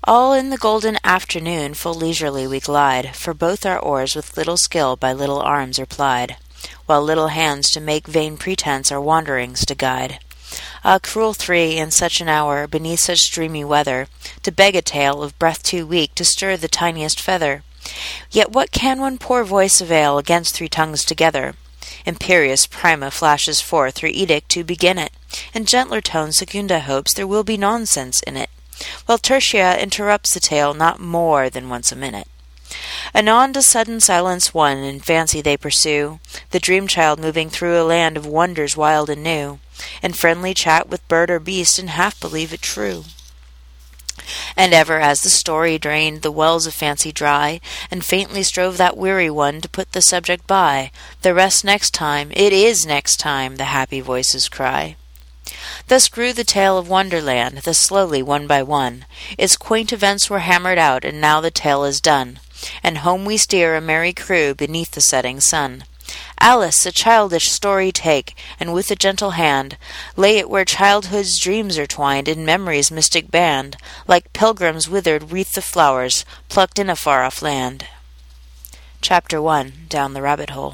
All in the golden afternoon full leisurely we glide, for both our oars with little skill by little arms are plied, while little hands to make vain pretence our wanderings to guide. Ah, cruel three, in such an hour, beneath such dreamy weather, to beg a tale of breath too weak to stir the tiniest feather! Yet what can one poor voice avail against three tongues together? Imperious Prima flashes forth her edict to begin it, in gentler tones Secunda hopes there will be nonsense in it, while Tertia interrupts the tale not more than once a minute. Anon to sudden silence won, in fancy they pursue the dream-child moving through a land of wonders wild and new, in friendly chat with bird or beast, and half believe it true. And ever as the story drained the wells of fancy dry, and faintly strove that weary one to put the subject by, the rest next time, it is next time, the happy voices cry. Thus grew the tale of Wonderland, thus slowly, one by one, its quaint events were hammered out, and now the tale is done, and home we steer a merry crew beneath the setting sun. Alice, a childish story take, and with a gentle hand lay it where childhood's dreams are twined in memory's mystic band, like pilgrims withered wreath of flowers plucked in a far-off land. Chapter 1. Down the Rabbit Hole.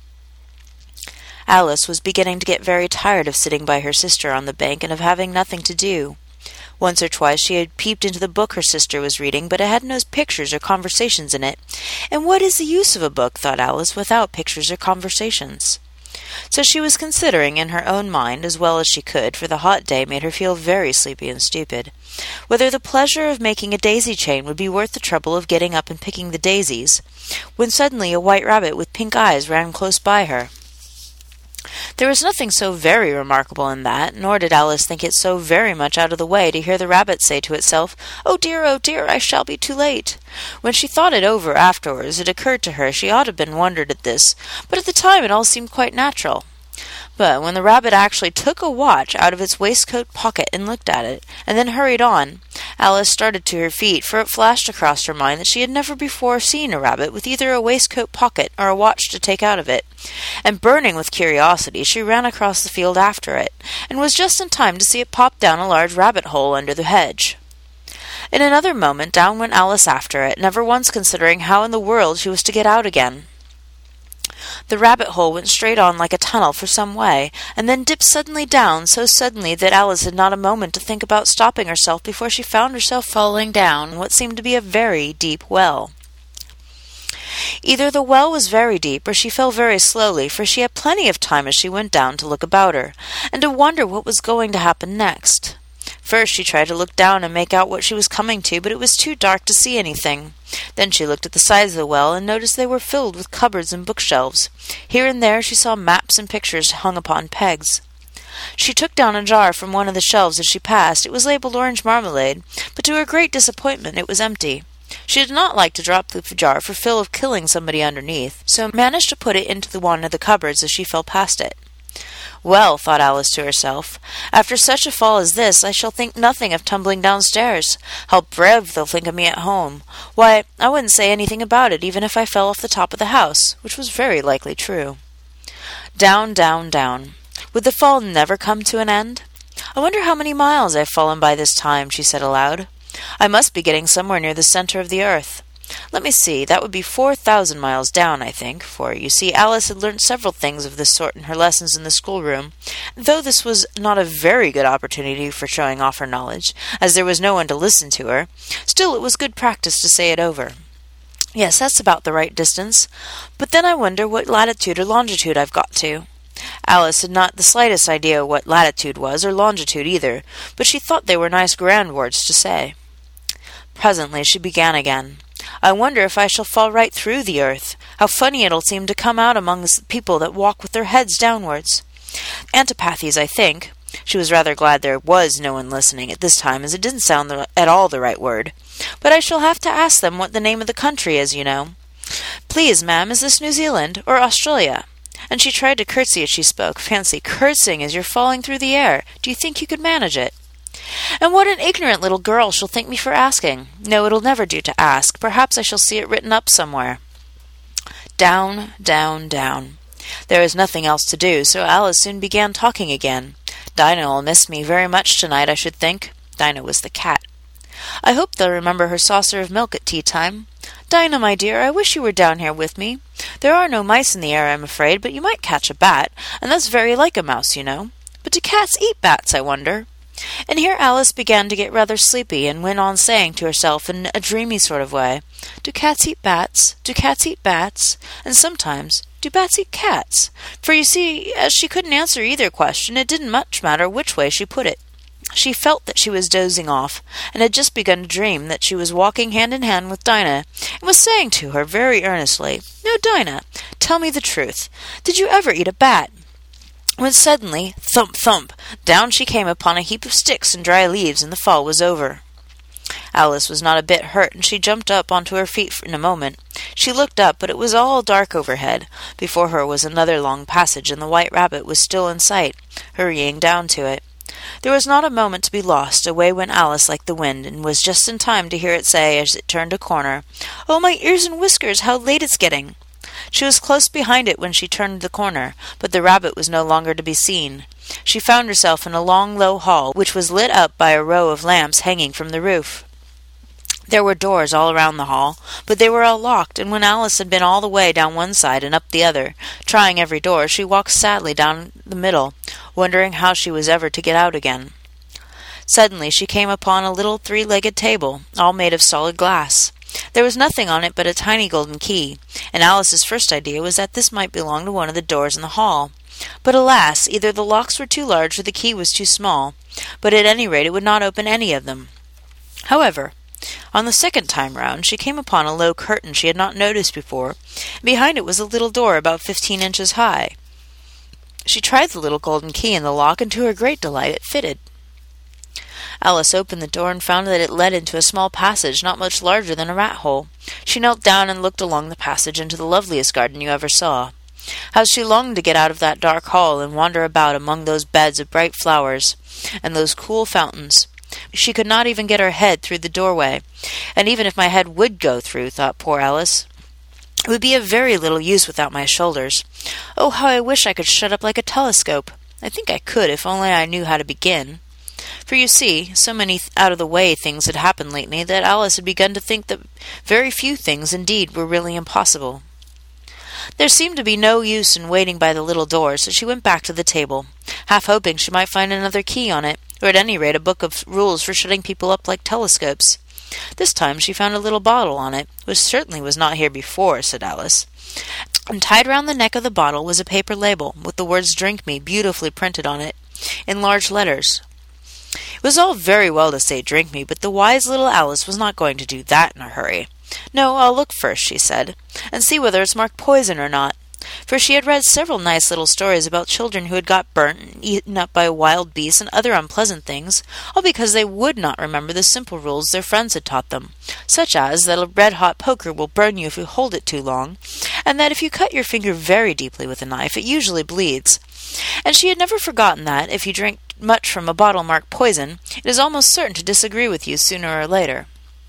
Alice was beginning to get very tired of sitting by her sister on the bank and of having nothing to do. Once or twice she had peeped into the book her sister was reading, but it had no pictures or conversations in it. And what is the use of a book, thought Alice, without pictures or conversations? So she was considering in her own mind, as well as she could, for the hot day made her feel very sleepy and stupid, whether the pleasure of making a daisy chain would be worth the trouble of getting up and picking the daisies, when suddenly a white rabbit with pink eyes ran close by her. There was nothing so very remarkable in that, nor did Alice think it so very much out of the way to hear the rabbit say to itself, oh dear, I shall be too late." When she thought it over afterwards, it occurred to her she ought to have been wondered at this, but at the time it all seemed quite natural. But when the rabbit actually took a watch out of its waistcoat pocket and looked at it, and then hurried on, Alice started to her feet, for it flashed across her mind that she had never before seen a rabbit with either a waistcoat pocket or a watch to take out of it, and burning with curiosity, she ran across the field after it, and was just in time to see it pop down a large rabbit-hole under the hedge. In another moment down went Alice after it, never once considering how in the world she was to get out again. The rabbit-hole went straight on like a tunnel for some way, and then dipped suddenly down, so suddenly that Alice had not a moment to think about stopping herself before she found herself falling down what seemed to be a very deep well. Either the well was very deep, or she fell very slowly, for she had plenty of time as she went down to look about her, and to wonder what was going to happen next. First she tried to look down and make out what she was coming to, but it was too dark to see anything. Then she looked at the sides of the well, and noticed they were filled with cupboards and bookshelves. Here and there she saw maps and pictures hung upon pegs. She took down a jar from one of the shelves as she passed. It was labeled orange marmalade, but to her great disappointment it was empty. She did not like to drop the jar for fear of killing somebody underneath, so managed to put it into one of the cupboards as she fell past it. Well, thought Alice to herself, after such a fall as this, I shall think nothing of tumbling downstairs. How brave they'll think of me at home. Why, I wouldn't say anything about it, even if I fell off the top of the house, which was very likely true. Down, down, down. Would the fall never come to an end? I wonder how many miles I've fallen by this time, she said aloud. I must be getting somewhere near the center of the earth. Let me see, that would be 4,000 miles down, I think, for, you see, Alice had learnt several things of this sort in her lessons in the schoolroom, though this was not a very good opportunity for showing off her knowledge, as there was no one to listen to her. Still, it was good practice to say it over. Yes, that's about the right distance, but then I wonder what latitude or longitude I've got to. Alice had not the slightest idea what latitude was, or longitude either, but she thought they were nice grand words to say. Presently she began again. I wonder if I shall fall right through the earth. How funny it'll seem to come out among people that walk with their heads downwards. Antipathies, I think. She was rather glad there was no one listening at this time, as it didn't sound at all the right word. But I shall have to ask them what the name of the country is, you know. Please, ma'am, is this New Zealand or Australia? And she tried to curtsy as she spoke. Fancy curtsying as you're falling through the air. Do you think you could manage it? And what an ignorant little girl she'll think me for asking. No, it'll never do to ask. Perhaps I shall see it written up somewhere. Down, down, down. There was nothing else to do, so Alice soon began talking again. Dinah'll miss me very much tonight, I should think. Dinah was the cat. I hope they'll remember her saucer of milk at tea-time. Dinah, my dear, I wish you were down here with me. There are no mice in the air, I'm afraid, but you might catch a bat, and that's very like a mouse, you know. But do cats eat bats, I wonder?" And here Alice began to get rather sleepy, and went on saying to herself in a dreamy sort of way, "Do cats eat bats? Do cats eat bats? And sometimes, do bats eat cats?" For you see, as she couldn't answer either question, it didn't much matter which way she put it. She felt that she was dozing off, and had just begun to dream that she was walking hand in hand with Dinah, and was saying to her very earnestly, "Now, Dinah, tell me the truth. Did you ever eat a bat?" When suddenly, thump, thump, down she came upon a heap of sticks and dry leaves, and the fall was over. Alice was not a bit hurt, and she jumped up onto her feet in a moment. She looked up, but it was all dark overhead. Before her was another long passage, and the White Rabbit was still in sight, hurrying down to it. There was not a moment to be lost. Away went Alice like the wind, and was just in time to hear it say, as it turned a corner, "Oh, my ears and whiskers, how late it's getting!" She was close behind it when she turned the corner, but the rabbit was no longer to be seen. She found herself in a long, low hall, which was lit up by a row of lamps hanging from the roof. There were doors all around the hall, but they were all locked, and when Alice had been all the way down one side and up the other, trying every door, she walked sadly down the middle, wondering how she was ever to get out again. Suddenly she came upon a little three-legged table, all made of solid glass. There was nothing on it but a tiny golden key, and Alice's first idea was that this might belong to one of the doors in the hall. But alas, either the locks were too large or the key was too small, but at any rate it would not open any of them. However, on the second time round she came upon a low curtain she had not noticed before, and behind it was a little door about 15 inches high. She tried the little golden key in the lock, and to her great delight it fitted. Alice opened the door and found that it led into a small passage not much larger than a rat-hole. She knelt down and looked along the passage into the loveliest garden you ever saw. How she longed to get out of that dark hall and wander about among those beds of bright flowers and those cool fountains. She could not even get her head through the doorway, and even if my head would go through, thought poor Alice, it would be of very little use without my shoulders. Oh, how I wish I could shut up like a telescope! I think I could, if only I knew how to begin. For you see, so many out-of-the-way things had happened lately that Alice had begun to think that very few things indeed were really impossible. There seemed to be no use in waiting by the little door, so she went back to the table, half hoping she might find another key on it, or at any rate a book of rules for shutting people up like telescopes. This time she found a little bottle on it, which certainly was not here before, said Alice, and tied round the neck of the bottle was a paper label, with the words "Drink Me" beautifully printed on it, in large letters. It was all very well to say "drink me," but the wise little Alice was not going to do that in a hurry. "No, I'll look first," she said, "and see whether it's marked poison or not." For she had read several nice little stories about children who had got burnt and eaten up by wild beasts and other unpleasant things, all because they would not remember the simple rules their friends had taught them, such as that a red-hot poker will burn you if you hold it too long, and that if you cut your finger very deeply with a knife, it usually bleeds. And she had never forgotten that, if you drink much from a bottle marked poison, it is almost certain to disagree with you sooner or later.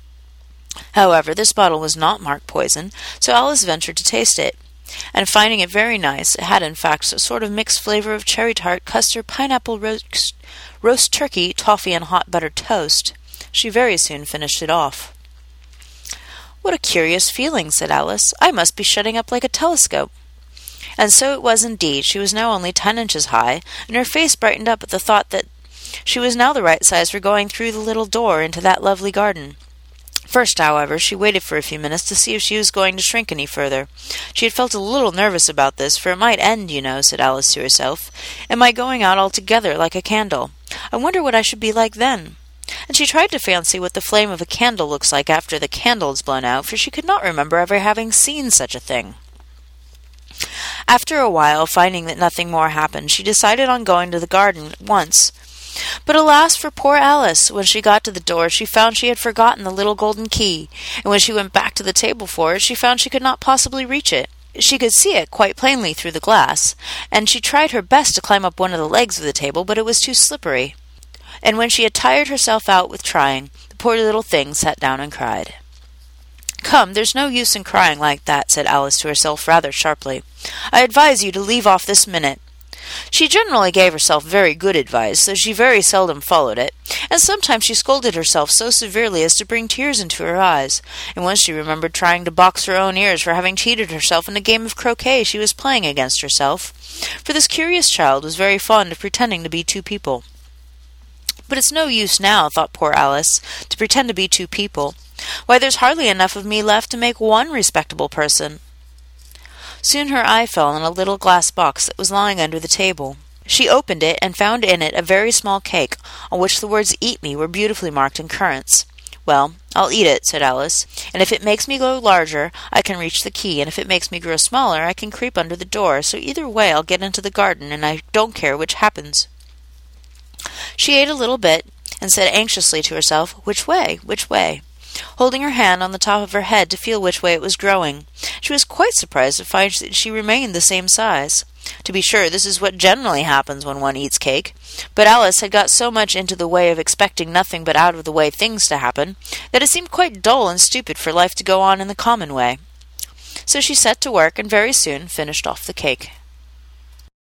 However, this bottle was not marked poison, so Alice ventured to taste it, and finding it very nice, it had in fact a sort of mixed flavor of cherry tart, custard, pineapple, roast turkey, toffee, and hot buttered toast. She very soon finished it off. "What a curious feeling," said Alice. "I must be shutting up like a telescope." And so it was indeed. She was now only 10 inches high, and her face brightened up at the thought that she was now the right size for going through the little door into that lovely garden. First, however, she waited for a few minutes to see if she was going to shrink any further. She had felt a little nervous about this, for it might end, you know, said Alice to herself, in my going out altogether like a candle. I wonder what I should be like then. And she tried to fancy what the flame of a candle looks like after the candle is blown out, for she could not remember ever having seen such a thing. After a while, finding that nothing more happened, she decided on going to the garden at once. But alas for poor Alice! When she got to the door, she found she had forgotten the little golden key, and when she went back to the table for it, she found she could not possibly reach it. She could see it quite plainly through the glass, and she tried her best to climb up one of the legs of the table, but it was too slippery. And when she had tired herself out with trying, the poor little thing sat down and cried. "Come, there's no use in crying like that," said Alice to herself rather sharply. "I advise you to leave off this minute." She generally gave herself very good advice, though she very seldom followed it, and sometimes she scolded herself so severely as to bring tears into her eyes, and once she remembered trying to box her own ears for having cheated herself in a game of croquet she was playing against herself, for this curious child was very fond of pretending to be two people. But it's no use now, thought poor Alice, to pretend to be two people. Why, there's hardly enough of me left to make one respectable person. Soon her eye fell on a little glass box that was lying under the table. She opened it and found in it a very small cake, on which the words "Eat me" were beautifully marked in currants. "Well, I'll eat it," said Alice, "and if it makes me grow larger, I can reach the key, and if it makes me grow smaller, I can creep under the door, so either way I'll get into the garden, and I don't care which happens." She ate a little bit, and said anxiously to herself, "Which way? Which way?" holding her hand on the top of her head to feel which way it was growing. She was quite surprised to find that she remained the same size. To be sure, this is what generally happens when one eats cake, but Alice had got so much into the way of expecting nothing but out-of-the-way things to happen, that it seemed quite dull and stupid for life to go on in the common way. So she set to work, and very soon finished off the cake.